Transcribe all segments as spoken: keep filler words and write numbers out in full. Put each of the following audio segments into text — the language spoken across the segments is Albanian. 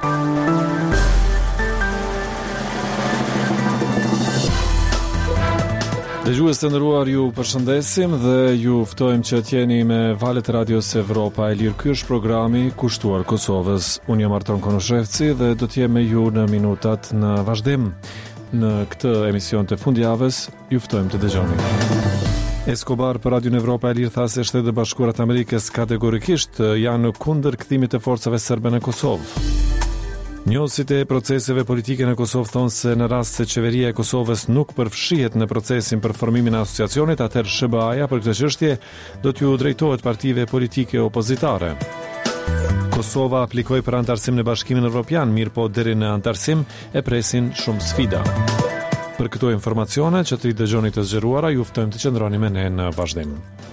Dëgjues të nderuar, ju përshëndesim dhe ju ftojmë që t'jeni me valët e radios Evropa e Lirë. Ky është programi kushtuar Kosovës. Unë jam Arton Konoshevci dhe do t'jem me ju në minutat në vazhdim. Në këtë emision të fundjavës, ju ftojmë të dëgjoni. Escobar për Radion Evropa e Lirë tha se Shtetet e Bashkuara të Amerikës kategorikisht janë kundër kthimit të forcave serbe në Kosovë. Njohësit e proceseve politike në Kosovë thonë se në rast se qeveria e Kosovës nuk përfshihet në procesin për formimin e asociacionit, atëherë S B A-ja për këtë çështje do t'ju drejtohet partive politike opozitare. Kosova aplikoi për antarësim në Bashkimin Evropian, mirë po deri në antarësim e presin shumë sfida. Për këto informacione që të i dëgjoni të zgjeruara, ju ftojmë të qëndroni me ne në vazhdim.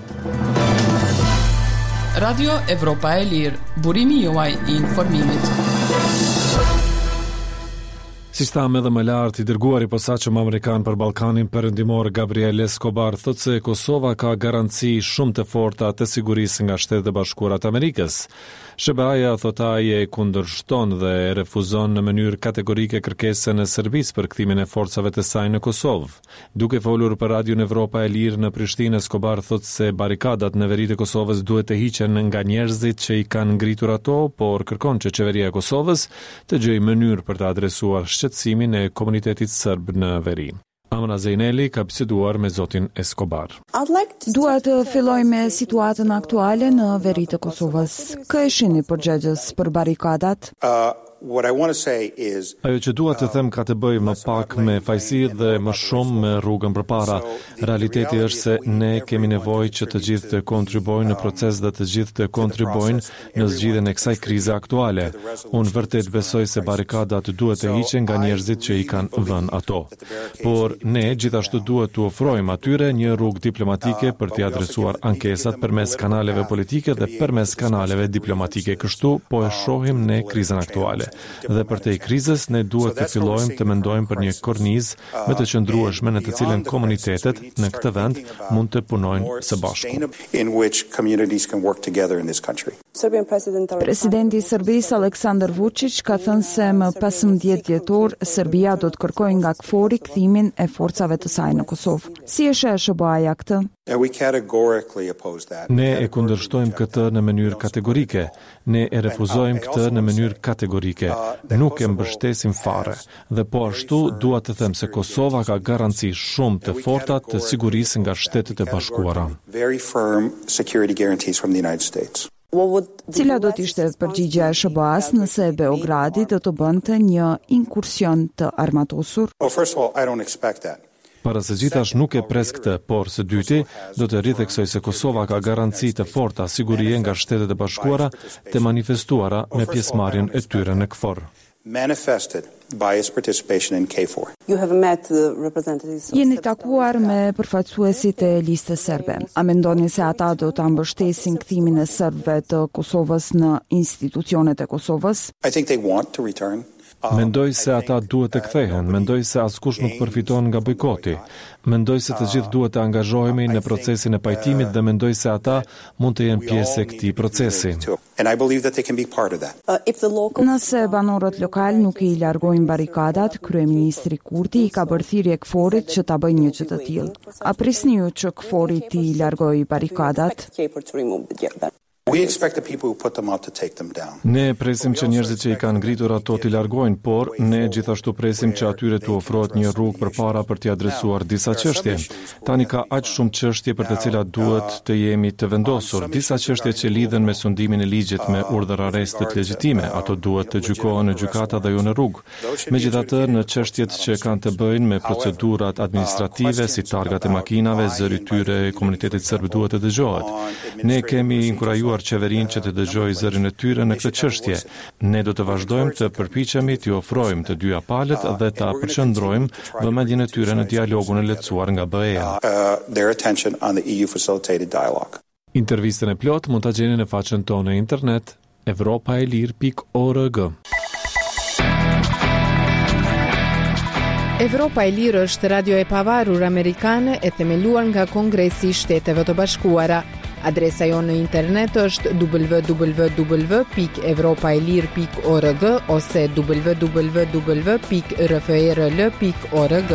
Radio Evropa e Lirë, burimi juaj i informimit. Si thamë edhe më lart, i dërguari i posaçëm amerikan për Ballkanin Perëndimor Gabriel Escobar thotë se Kosova ka garanci shumë të forta të sigurisë nga Shtetet e Bashkuara të Amerikës. S B A-ja thotë ai e kundërshton dhe e refuzon në mënyrë kategorike kërkesën e Serbisë për kthimin e forcave të saj në Kosovë. Duke folur për Radion Evropa e Lirë në Prishtinë, Escobar thotë se barikadat në veri të Kosovës duhet të hiqen nga njerëzit që i kanë ngritur ato, por kërkon që qeveria e Kosovës të gjejë mënyrë për të adresuar shqetësimin e komunitetit serb në veri. Amna Zejneli ka biseduar me zotin Escobar. Dua të filloj me situatën aktuale në veri të Kosovës. Kë e shihni përgjegjës për barikadat? Uh... What I want to say is, Ajo që dua të them ka të bëjë më pak me fajsi dhe më shumë me rrugën përpara. Realiteti është se ne kemi nevojë që të gjithë të kontribojnë në proces dhe të gjithë të kontribojnë në zgjidhjen e kësaj krize aktuale. Unë vërtet besoj se barikadat duhet të hiqen nga njerëzit që i kanë vënë ato. Por ne gjithashtu duhet të ofrojmë atyre një rrugë diplomatike për t'i adresuar ankesat përmes kanaleve politike dhe përmes kanaleve diplomatike. Kështu po e shohim ne krizën aktuale. Dhe për te i krizës, ne duhet të fillojmë të mendojmë për një kornizë me të qëndrueshme në të cilën komunitetet në këtë vend mund të punojnë së bashku. Presidenti i Serbisë Aleksandar Vučić ka thënë se më pesëmbëdhjetë dhjetor Serbia do të kërkojë nga KFOR-i kthimin e forcave të saj në Kosovë. Si e sheh S B A-ja këtë? Ne e kundërshtojmë këtë në mënyrë kategorike. Ne e refuzojmë këtë në mënyrë kategorike. Nuk e mbështesim fare. Dhe po ashtu dua të them se Kosova ka garanci shumë të forta të sigurisë nga Shtetet e Bashkuara. Cila do të ishte përgjigjja e S B A-s nëse Beogradi do të bënte një inkursion të armatosur? Para së gjithash nuk e pres këtë, por së dyti do të ritheksoj se Kosova ka garanci të forta sigurie nga Shtetet e Bashkuara të manifestuara me pjesëmarrjen e tyre në KFOR. Manifested by its participation in KFOR. You have met the representatives of Jeni takuar me përfaqësuesit e listës serbe. A mendoni se ata do ta mbështesin kthimin e serbëve të Kosovës në institucionet e Kosovës? I think they want to return. Mendoj se ata duhet të kthehen, mendoj se askush nuk përfiton nga bojkoti. Mendoj se të gjithë duhet të angazhohemi në procesin e pajtimit dhe mendoj se ata mund të jenë pjesë e këtij procesi. Nëse banorët lokal nuk i largojnë barikadat, kryeministri Kurti i ka bërë thirrje KFOR-it që ta bëjë një gjë të tillë. A prisni ju që KFOR-i t'i largojë barikadat? We expect the people who put them out to take them down. Ne presim që njerëzit që i kanë ngritur ato t'i largojnë, por ne gjithashtu presim që atyre t'u ofrohet një rrugë përpara për t'i adresuar disa çështje. Tani ka aq shumë çështje për të cilat duhet të jemi të vendosur, disa çështje që lidhen me sundimin e ligjit me urdhër arrestit legjitime, ato duhet të gjykohen në gjykata dhe jo në rrugë. Megjithatë, në çështjet që kanë të bëjnë me procedurat administrative si targat e makinave, zëri i tyre e komunitetit serb duhet të dëgjohet. Ne kemi inkurajuar qeverinë që të dëgjojë zërin e tyre në këtë çështje. Ne do të vazhdojmë të përpiqemi t'i ofrojmë të dyja palët dhe ta përqendrojmë vëmendjen e tyre në dialogun e lehtësuar nga B E-ja. Intervistën e plot mund ta gjeni në faqen tonë në internet evropaelir pikë org. Evropa e Lirë është radio e pavarur amerikane e themeluar nga Kongresi i Shteteve të Bashkuara. Adresa jonë në internet është w w w pikë evropa e lirë pikë org ose w w w pikë r f e r l pikë org.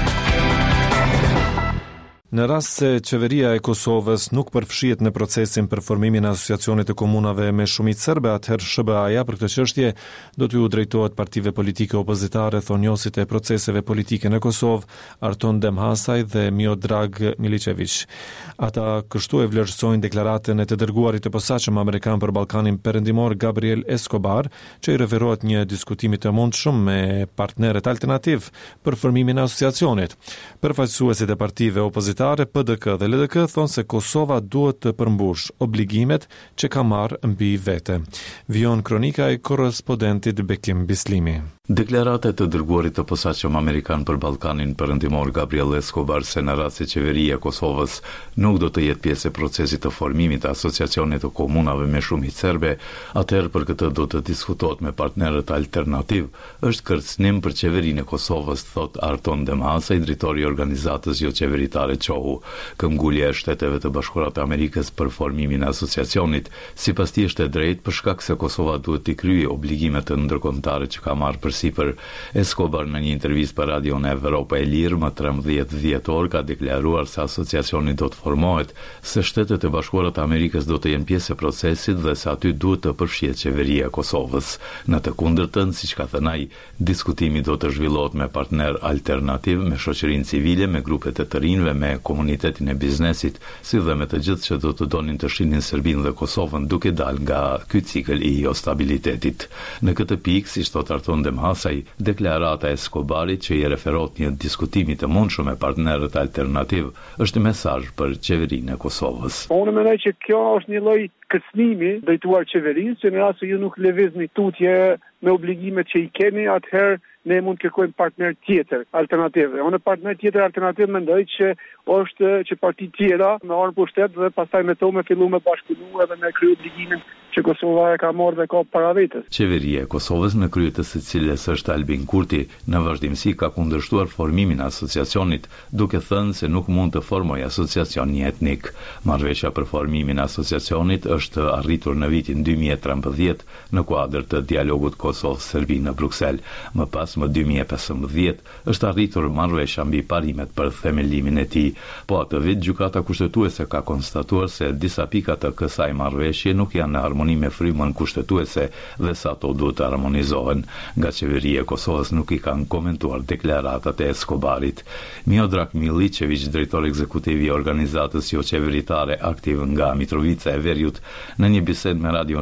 Në rast se qeveria e Kosovës nuk përfshihet në procesin për formimin e asociacionit të komunave me shumicë serbe, atëherë S B A-ja për këtë çështje do t'ju drejtohet partive politike opozitare, thonë njësit e proceseve politike në Kosovë, Arton Demhasaj dhe Miodrag Milicevic. Ata kështu e vlerësojnë deklaratën e të dërguarit të posaçëm amerikan për Ballkanin Perëndimor Gabriel Escobar, që i referohet një diskutimi të mundshëm me partnerët alternativ për formimin e asociacionit. Përfaqësuesit e partive opozitare P D K dhe L D K thonë se Kosova duhet të përmbush obligimet që ka marrë mbi vete. Vion kronika e korrespondentit Bekim Bislimi. Deklarata e të dërguarit të posaçëm amerikan për Ballkanin Perëndimor Gabriel Escobar se në rast se qeveria e Kosovës nuk do të jetë pjesë e procesit të formimit të asociacionit të komunave me shumicë serbe, atëherë për këtë do të diskutohet me partnerët alternativ, është kërcënim për qeverinë e Kosovës, thot Arton Demhasaj, drejtori i organizatës jo qeveritare Qohu. Këmbgulja e Shteteve të Bashkuara të Amerikës për formimin e asociacionit, sipas tij është e drejtë për shkak se Kosova duhet të kryejë obligimet të ndërkombëtare që ka marrë për sipër. Escobar në një intervistë për Radion Evropa e Lirë më trembëdhjetë dhjetor ka deklaruar se asociacioni do të formohet, se Shtetet e Bashkuara të Amerikës do të jenë pjesë e procesit dhe se aty duhet të përfshihet qeveria e Kosovës. Në të kundërtën, siç ka thënë ai, diskutimi do të zhvillohet me partner alternativ, me shoqërinë civile, me grupet e të rinjve, me komunitetin e biznesit, si dhe me të gjithë që do të donin të shihnin Serbinë dhe Kosovën duke dalë nga ky cikël i jo stabilitetit. Në këtë pikë, siç thot Arton Demhasaj, deklarata e Escobarit që i referohet një diskutimi të mundshëm me partnerët alternativ është mesazh për qeverinë e Kosovës. Unë mendoj që kjo është një lloj kërcënimi drejtuar qeverisë, që në rast se ju nuk lëvizni tutje me obligimet që i keni, atëherë ne mund të kërkojmë partner tjetër alternativ. Unë partner tjetër alternativ mendoj që është që parti tjera me orën pushtet dhe pastaj me to me fillu me bashkëpunu edhe me kryer obligimin që Kosova e ka marrë dhe ka para vetes. Qeveria e Kosovës, në krye të së cilës është Albin Kurti, në vazhdimsi ka kundërshtuar formimin e asociacionit, duke thënë se nuk mund të formojë asociacion një etnik. Marrëveshja për formimin e asociacionit është arritur në vitin dy mijë e trembëdhjetë në kuadër të dialogut Kosovë-Serbi në Bruksel. Më pas, më dy mijë e pesëmbëdhjetë, është arritur marrëveshja mbi parimet për themelimin e tij. Po atë vit gjykata kushtetuese ka konstatuar se disa pika të kësaj marrëveshje nuk janë në harmoni me frymën kushtetuese dhe sa ato duhet të harmonizohen. Nga qeveria e Kosovës nuk i kanë komentuar deklaratat e Escobarit. Miodrag Milicevic, drejtor ekzekutiv i organizatës jo qeveritare aktiv nga Mitrovica e Veriut, në një bisedë me Radio